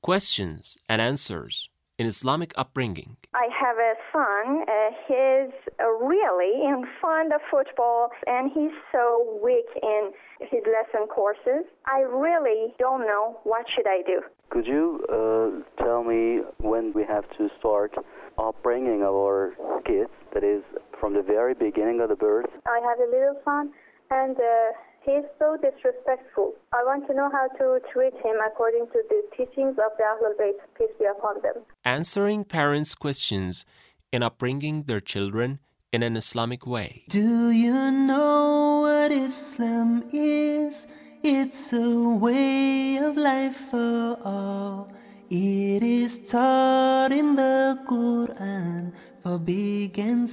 questions and answers in Islamic upbringing. I have a son. He's really fond of football, and he's so weak in his lesson courses. I really don't know what should I do. Could you tell me when we have to start upbringing our kids, that is, from the very beginning of the birth? I have a little son, and he's so disrespectful. I want to know how to treat him according to the teachings of the Ahlul Bayt, peace be upon them. Answering parents' questions in upbringing their children in an Islamic way. Do you know what Islam is? It's a way of life for all. It is taught in the Quran for big and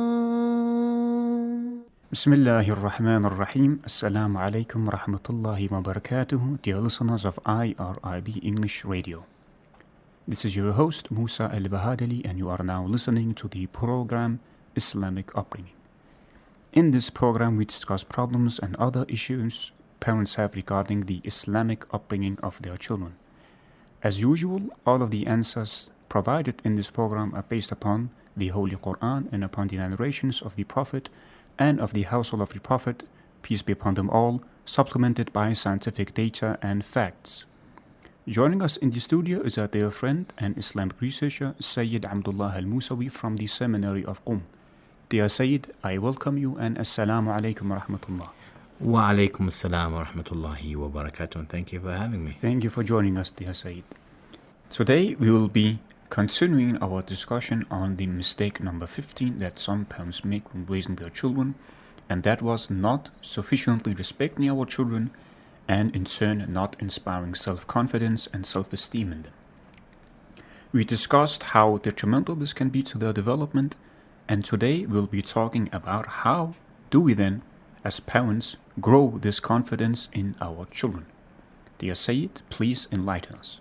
small. Bismillahir Rahmanir Rahim. Assalamu alaikum wa rahmatullahi wa barakatuh, dear listeners of IRIB English Radio. This is your host Musa Al-Bahadali, and you are now listening to the program Islamic Upbringing. In this program, we discuss problems and other issues parents have regarding the Islamic upbringing of their children. As usual, all of the answers provided in this program are based upon the Holy Quran and upon the narrations of the Prophet and of the household of the Prophet, peace be upon them all, supplemented by scientific data and facts. Joining us in the studio is our dear friend and Islamic researcher, Sayyid Abdullah Al-Musawi from the Seminary of Qum. Dear Sayyid, I welcome you and Assalamu alaikum wa rahmatullah. Wa alaikum assalam wa rahmatullahi wa barakatuh, and thank you for having me. Thank you for joining us, dear Sayyid. Today we will be continuing our discussion on the mistake number 15 that some parents make when raising their children, and that was not sufficiently respecting our children and in turn not inspiring self-confidence and self-esteem in them. We discussed how detrimental this can be to their development, and today we'll be talking about how do we then, as parents, grow this confidence in our children. Dear Sayyid, please enlighten us.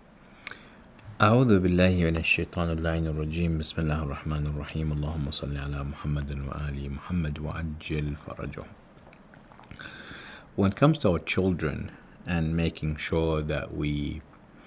أعوذ بالله من الشيطان اللعين الرجيم بسم الله الرحمن الرحيم اللهم صل على محمد وآل محمد وعجل فرجهم. When it comes to our children and making sure that we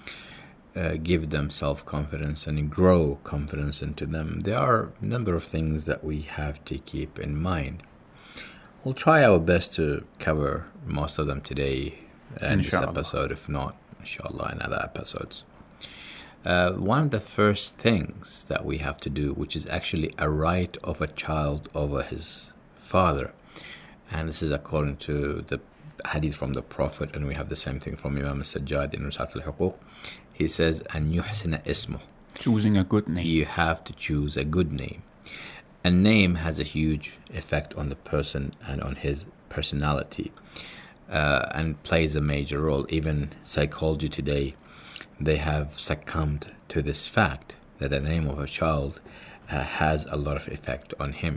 give them self-confidence and grow confidence into them, there are a number of things that we have to keep in mind. We'll try our best to cover most of them today in this episode, if not, inshallah, in other episodes. One of the first things that we have to do, which is actually a right of a child over his father, and this is according to the hadith from the Prophet, and we have the same thing from Imam al-Sajjad in Risat al-Huquq. He says, "An yuhsina ismuh." Choosing a good name. You have to choose a good name. A name has a huge effect on the person and on his personality, and plays a major role. Even psychology today, they have succumbed to this fact that the name of a child has a lot of effect on him.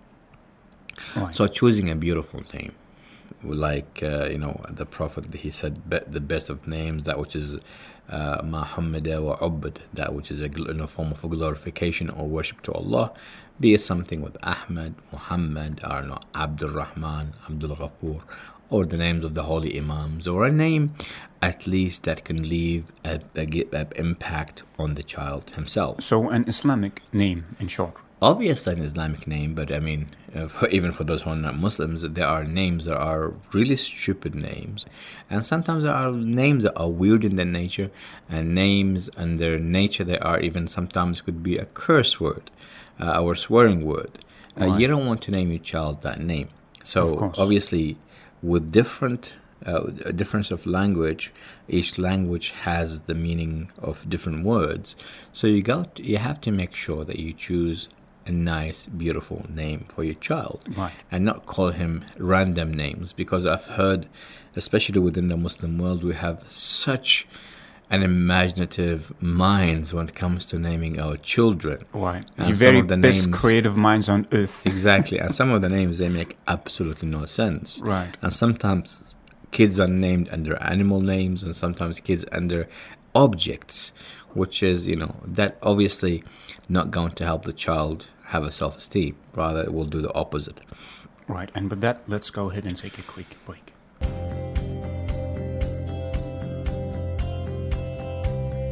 Right. So choosing a beautiful name, like the Prophet, he said the best of names, that which is ma hammada wa ubbad, that which is a form of glorification or worship to Allah, be it something with Ahmad, Muhammad, or Abdul Rahman, Abdul Ghafoor, or the names of the holy imams, or a name at least that can leave an impact on the child himself. So an Islamic name, in short. Obviously an Islamic name, but I mean, even for those who are not Muslims, there are names that are really stupid names. And sometimes there are names that are weird in their nature, and names and their nature they are even sometimes could be a curse word, or swearing word. Right. You don't want to name your child that name. So obviously with difference of language, each language has the meaning of different words. So you have to make sure that you choose a nice, beautiful name for your child, right, and not call him random names, because I've heard, especially within the Muslim world, we have such an imaginative minds when it comes to naming our children. Right, and the very best creative minds on earth. Exactly, and some of the names, they make absolutely no sense. Right. And sometimes kids are named under animal names, and sometimes kids under objects, which is, that obviously not going to help the child have a self-esteem. Rather, it will do the opposite. Right, and with that, let's go ahead and take a quick break.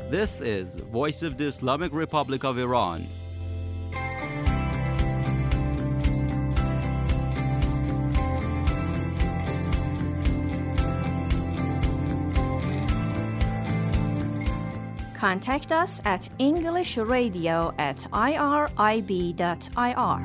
This is Voice of the Islamic Republic of Iran. Contact us at englishradio@irib.ir.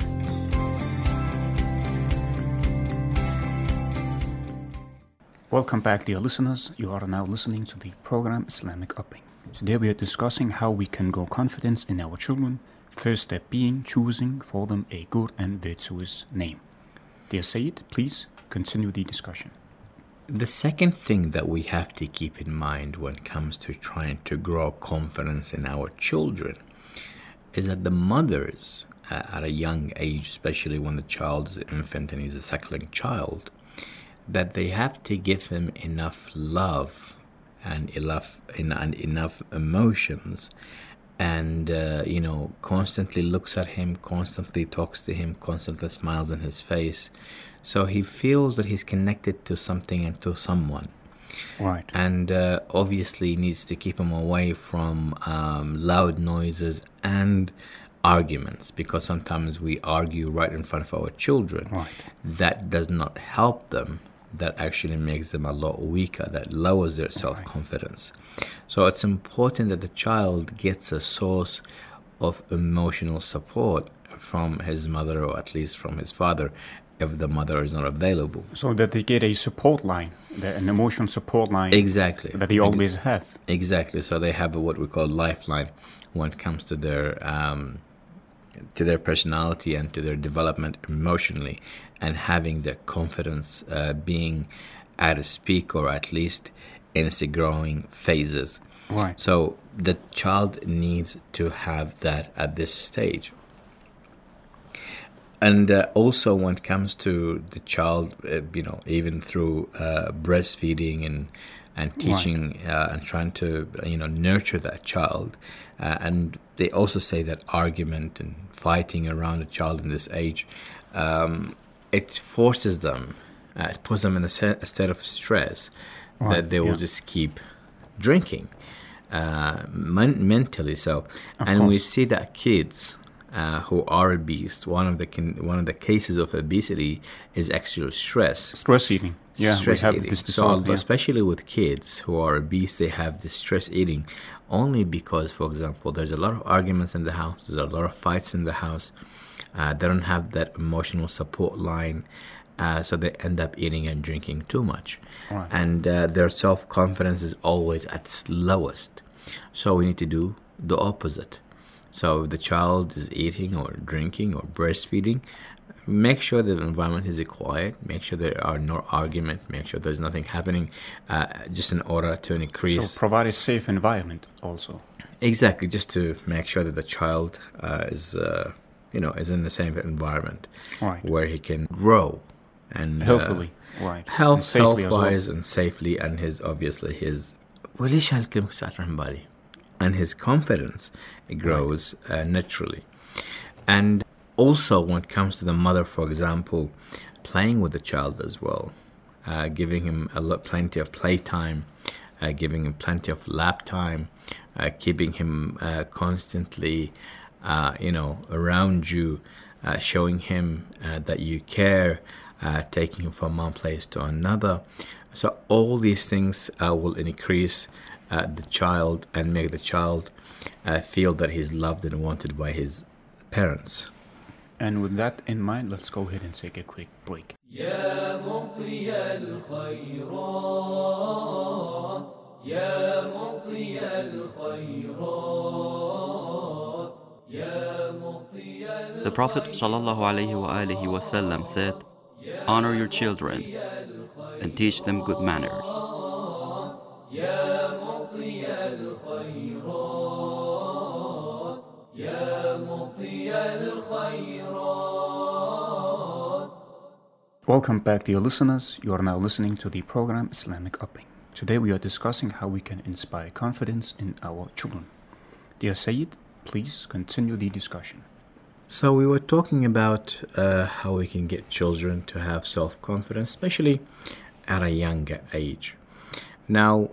Welcome back, dear listeners. You are now listening to the program Islamic Upping. Today we are discussing how we can grow confidence in our children, first step being choosing for them a good and virtuous name. Dear Sayyid, please continue the discussion. The second thing that we have to keep in mind when it comes to trying to grow confidence in our children is that the mothers at a young age, especially when the child is an infant and he's a suckling child, that they have to give him enough love and enough emotions, and constantly looks at him, constantly talks to him, constantly smiles in his face, so he feels that he's connected to something and to someone. Right. And obviously needs to keep him away from loud noises and arguments, because sometimes we argue right in front of our children. Right. That does not help them. That actually makes them a lot weaker. That lowers their self-confidence. So it's important that the child gets a source of emotional support from his mother, or at least from his father, if the mother is not available. So that they get a support line, an emotional support line. Exactly. That they always have. Exactly. So they have what we call lifeline when it comes to their personality and to their development emotionally, and having the confidence being at its peak, or at least in its growing phases. Right. So the child needs to have that at this stage. And also when it comes to the child, even through breastfeeding and teaching and trying to nurture that child, and they also say that argument and fighting around a child in this age, it forces them, it puts them in a state of stress, that they will just keep drinking mentally. So, and we see that kids who are obese, one of the cases of obesity is actually stress eating. Stress eating. This disorder, especially with kids who are obese, they have this stress eating only because, for example, there's a lot of arguments in the house, there's a lot of fights in the house, they don't have that emotional support line, so they end up eating and drinking too much. Right. And their self-confidence is always at its lowest. So we need to do the opposite. So if the child is eating or drinking or breastfeeding, make sure the environment is quiet, make sure there are no argument, make sure there's nothing happening, just in order to increase. So provide a safe environment also. Exactly, just to make sure that the child is in the same environment, right, where he can grow and healthily, right, health-wise and safely, and his and his confidence grows naturally. And also when it comes to the mother, for example, playing with the child as well, giving him plenty of playtime, giving him plenty of lap time, keeping him constantly around you, showing him that you care, taking him from one place to another. So all these things will increase the child and make the child feel that he's loved and wanted by his parents. And with that in mind, let's go ahead and take a quick break. يا مطي الخيرات يا مطي الخيرات يا مطي The Prophet ﷺ said, "Honor your children and teach them good manners." يا مطي الخيرات يا مطي الخيرات. Welcome back, dear listeners. You are now listening to the program Islamic Upping. Today we are discussing how we can inspire confidence in our children. Dear Sayyid, please continue the discussion. So we were talking about how we can get children to have self-confidence, especially at a younger age. Now,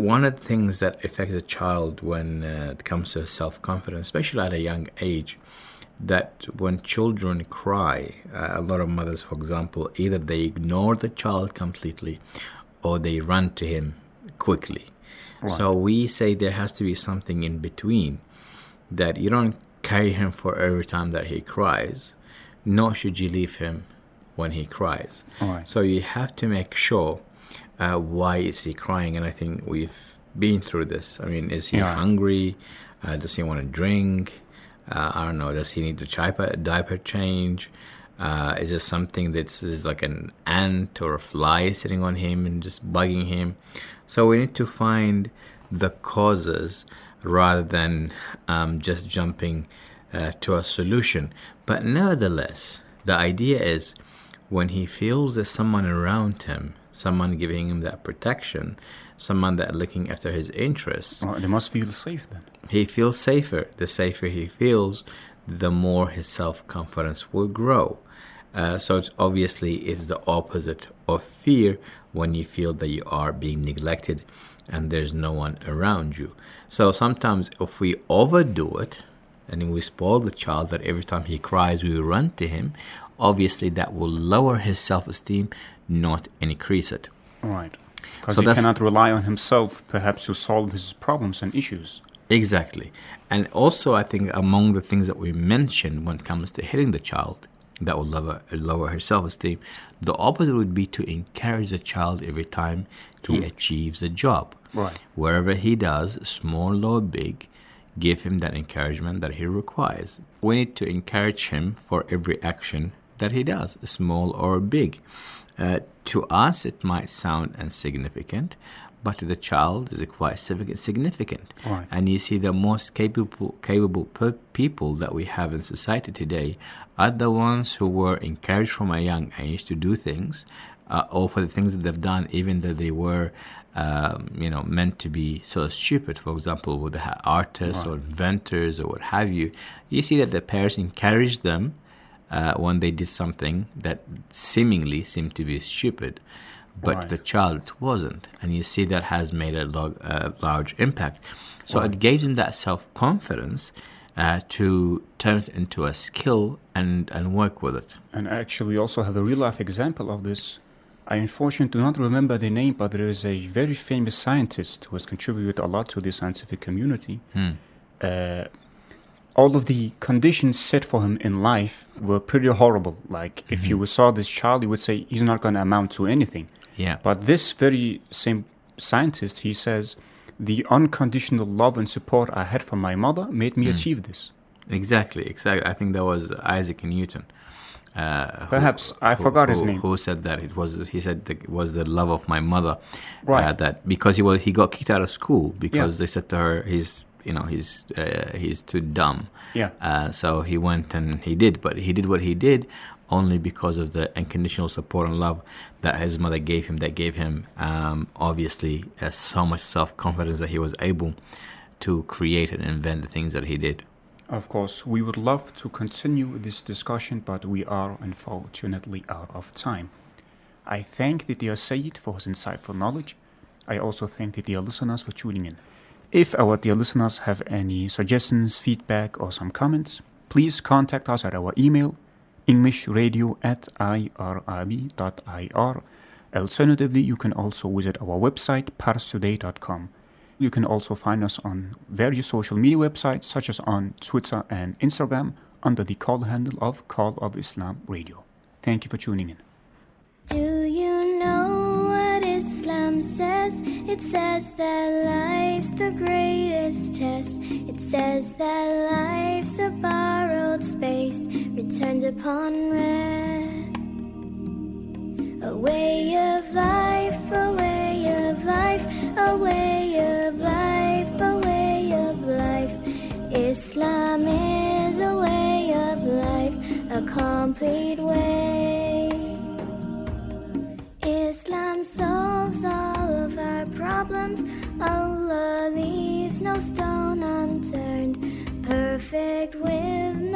one of the things that affects a child when it comes to self-confidence, especially at a young age, that when children cry, a lot of mothers, for example, either they ignore the child completely or they run to him quickly. Right. So we say there has to be something in between, that you don't carry him for every time that he cries, nor should you leave him when he cries. Right. So you have to make sure why is he crying, and I think we've been through this. I mean, is he hungry? Does he want to drink? I don't know, does he need a diaper change? Is it something that's like an ant or a fly sitting on him and just bugging him? So we need to find the causes rather than just jumping to a solution. But nevertheless, the idea is when he feels there's someone around him, someone giving him that protection, someone that looking after his interests. They must feel safe then. He feels safer. The safer he feels, the more his self-confidence will grow. So it's obviously it's the opposite of fear when you feel that you are being neglected and there's no one around you. So sometimes if we overdo it and we spoil the child, that every time he cries we run to him, obviously that will lower his self-esteem, not increase it. Right. Because he cannot rely on himself perhaps to solve his problems and issues. Exactly. And also I think among the things that we mentioned when it comes to hitting the child that will lower her self-esteem, the opposite would be to encourage the child every time he achieves a job. Right. Wherever he does, small or big, give him that encouragement that he requires. We need to encourage him for every action that he does, small or big. To us, it might sound insignificant, but to the child is quite significant. Right. And you see the most capable people that we have in society today are the ones who were encouraged from a young age to do things, or for the things that they've done, even though they were meant to be so stupid. For example, with the artists or inventors or what have you, you see that the parents encouraged them when they did something that seemingly seemed to be stupid, but the child wasn't. And you see that has made a large impact. So it gave them that self-confidence to turn it into a skill and work with it. And actually we also have a real-life example of this. I unfortunately do not remember the name, but there is a very famous scientist who has contributed a lot to the scientific community. All of the conditions set for him in life were pretty horrible. Like, if you saw this child, you would say he's not going to amount to anything. Yeah. But this very same scientist, he says, the unconditional love and support I had from my mother made me achieve this. Exactly. I think that was Isaac Newton. Perhaps I forgot his name. Who said that? He said it was the love of my mother. Right. That because he got kicked out of school because they said to her he's too dumb. Yeah. So he went and he did, but he did what he did only because of the unconditional support and love that his mother gave him. That gave him obviously so much self-confidence that he was able to create and invent the things that he did. Of course, we would love to continue this discussion, but we are unfortunately out of time. I thank the dear Sayyid for his insightful knowledge. I also thank the dear listeners for tuning in. If our dear listeners have any suggestions, feedback, or some comments, please contact us at our email, englishradio@irib.ir. Alternatively, you can also visit our website, parstoday.com. You can also find us on various social media websites, such as on Twitter and Instagram, under the call handle of Call of Islam Radio. Thank you for tuning in. Do you know what Islam says? It says that life's the greatest test. It says that life's a borrowed space, returned upon rest. A way of life, a way of life, a way of life, a way of life. Islam is a way of life, a complete way. Islam solves all of our problems. Allah leaves no stone unturned, perfect with